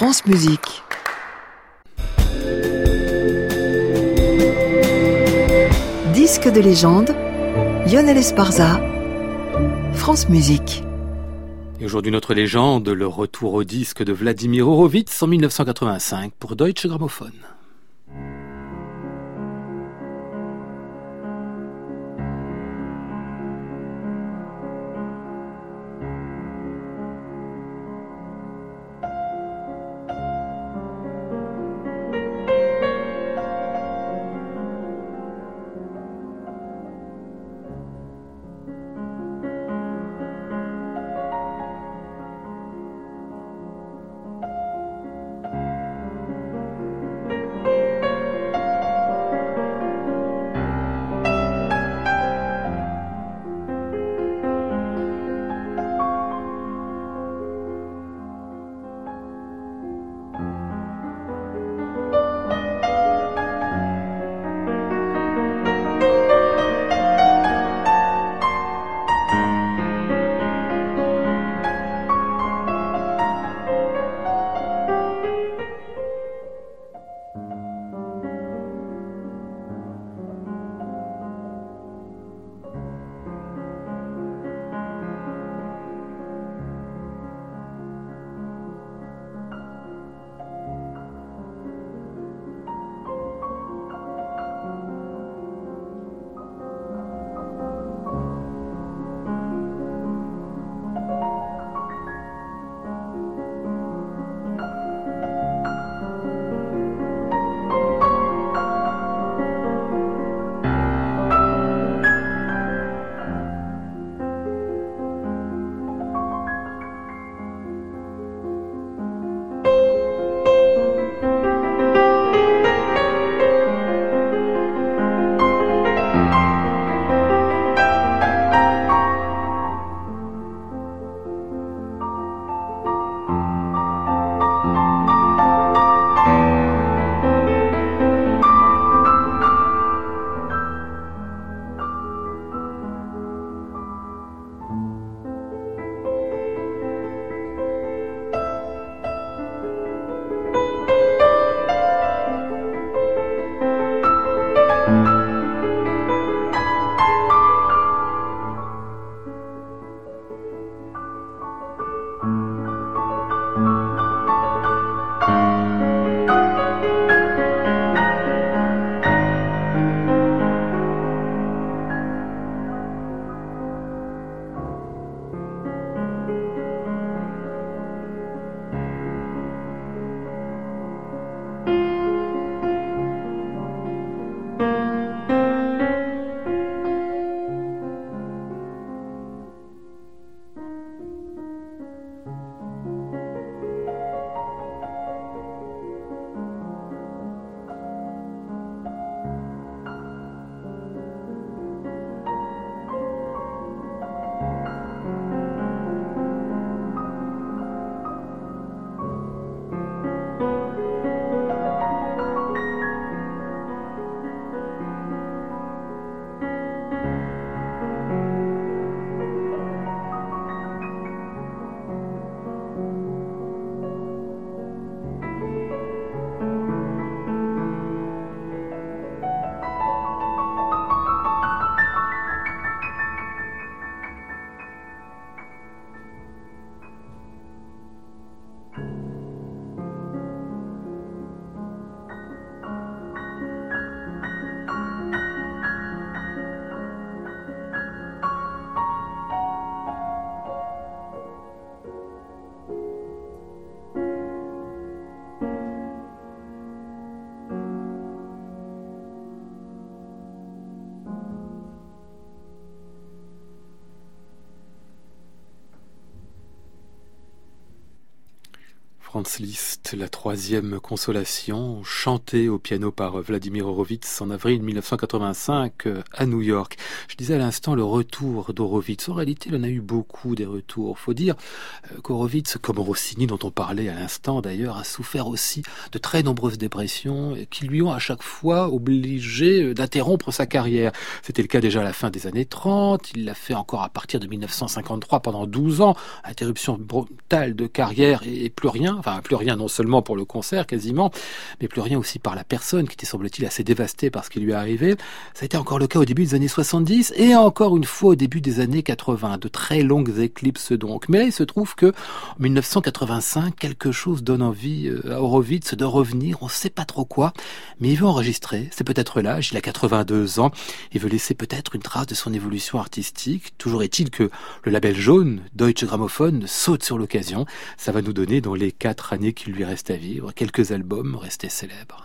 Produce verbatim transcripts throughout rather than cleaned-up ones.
France Musique. Disque de légende, Lionel Esparza, France Musique. Et aujourd'hui, notre légende, le retour au disque de Vladimir Horowitz en mille neuf cent quatre-vingt-cinq pour Deutsche Grammophon. Franz Liszt, la troisième consolation, chantée au piano par Vladimir Horowitz en avril mille neuf cent quatre-vingt-cinq à New York. Je disais à l'instant le retour d'Horowitz. En réalité, il en a eu beaucoup des retours. Faut dire qu'Horowitz, comme Rossini dont on parlait à l'instant d'ailleurs, a souffert aussi de très nombreuses dépressions qui lui ont à chaque fois obligé d'interrompre sa carrière. C'était le cas déjà à la fin des années trente, il l'a fait encore à partir de mille neuf cent cinquante-trois pendant douze ans, interruption brutale de carrière et plus rien enfin plus rien non seulement pour le concert quasiment, mais plus rien aussi par la personne qui était semble-t-il assez dévastée par ce qui lui est arrivé. Ça a été encore le cas au début des années soixante-dix et encore une fois au début des années quatre-vingts, de très longues éclipses donc. Mais là il se trouve que en mille neuf cent quatre-vingt-cinq, quelque chose donne envie à Horowitz de revenir, on ne sait pas trop quoi, mais il veut enregistrer, c'est peut-être l'âge, il a quatre-vingt-deux ans, il veut laisser peut-être une trace de son évolution artistique. Toujours est-il que le label jaune, Deutsche Grammophon, saute sur l'occasion. Ça va nous donner, dans les quatre années qu'il lui reste à vivre, quelques albums restés célèbres.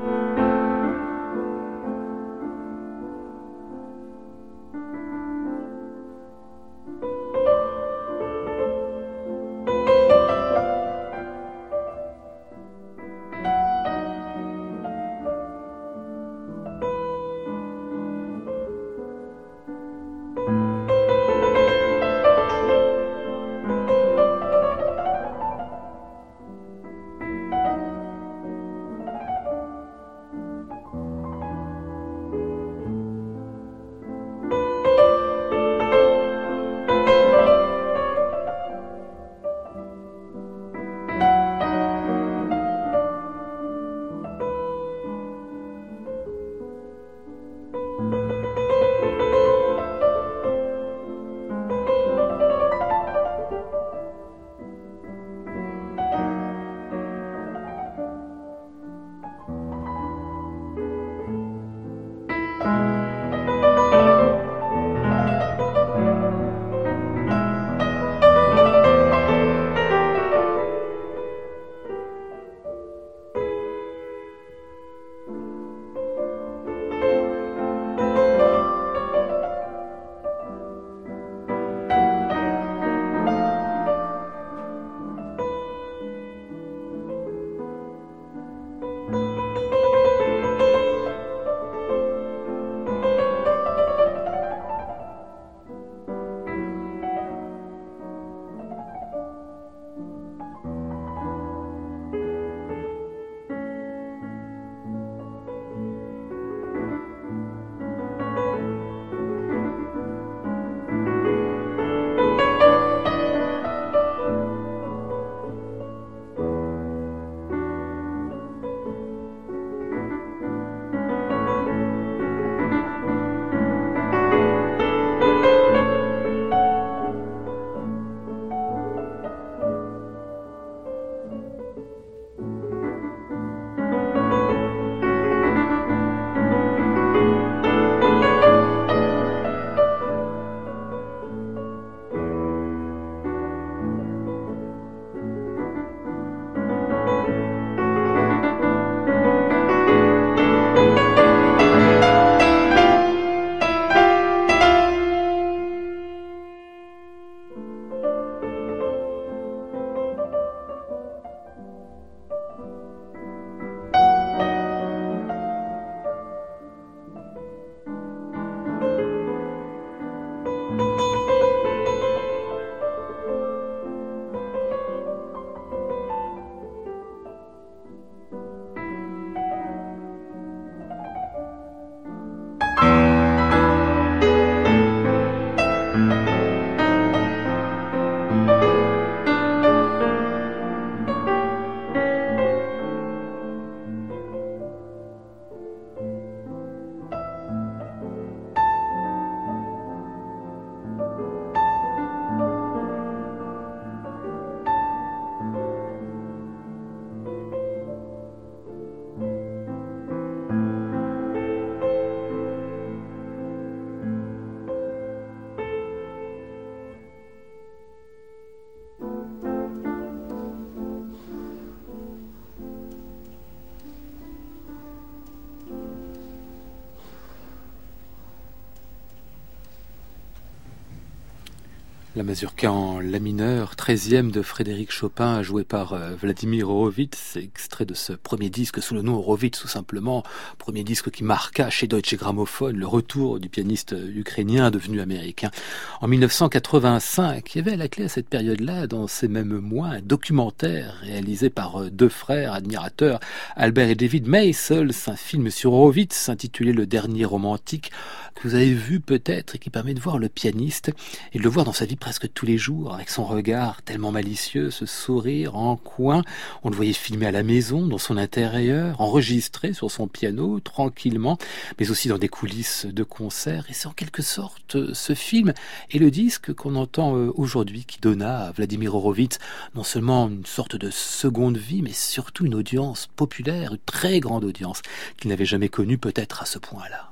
La mazurka en la mineur, treizième de Frédéric Chopin, joué par euh, Vladimir Horowitz, extrait de ce premier disque sous le nom Horowitz tout simplement, premier disque qui marqua chez Deutsche Grammophon le retour du pianiste ukrainien devenu américain. En mille neuf cent quatre-vingt-cinq, il y avait à la clé à cette période-là, dans ces mêmes mois, un documentaire réalisé par euh, deux frères admirateurs, Albert et David Maysles, un film sur Horowitz intitulé Le Dernier Romantique, que vous avez vu peut-être et qui permet de voir le pianiste et de le voir dans sa vie presque tous les jours, avec son regard tellement malicieux, ce sourire en coin. On le voyait filmer à la maison, dans son intérieur, enregistré sur son piano, tranquillement, mais aussi dans des coulisses de concerts. Et c'est en quelque sorte ce film et le disque qu'on entend aujourd'hui qui donna à Vladimir Horowitz non seulement une sorte de seconde vie, mais surtout une audience populaire, une très grande audience qu'il n'avait jamais connue peut-être à ce point-là.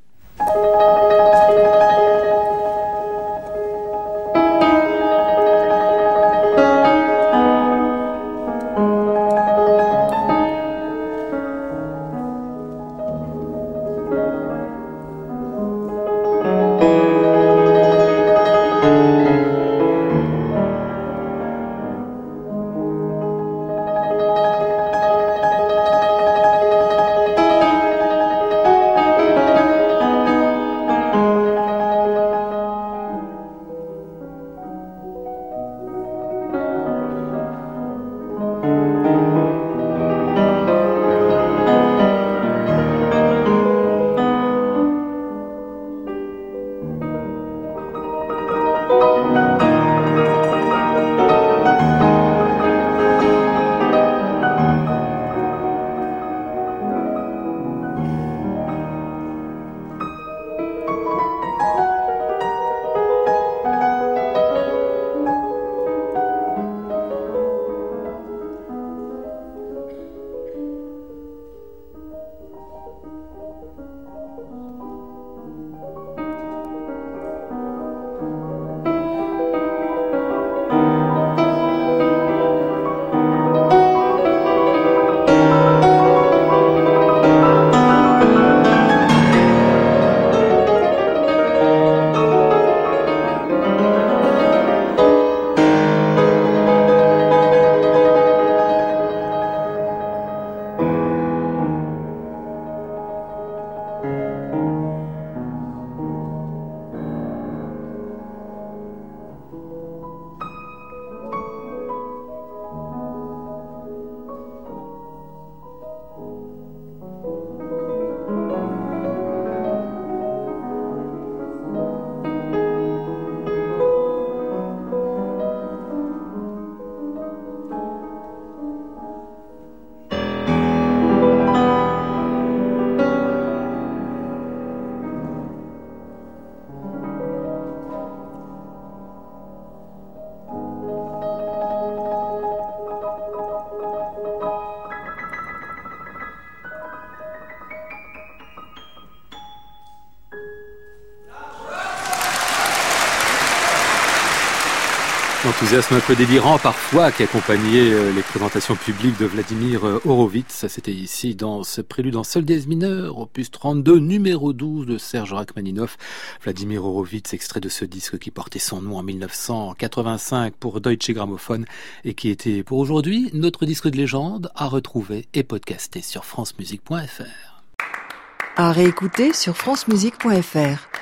L'enthousiasme un peu délirant parfois qui accompagnait les présentations publiques de Vladimir Horowitz. Ça c'était ici dans ce prélude en sol dièse mineur, opus trente-deux, numéro douze de Serge Rachmaninoff. Vladimir Horowitz, extrait de ce disque qui portait son nom en mille neuf cent quatre-vingt-cinq pour Deutsche Grammophon et qui était pour aujourd'hui notre disque de légende à retrouver et podcaster sur francemusique point f r. À réécouter sur francemusique point f r.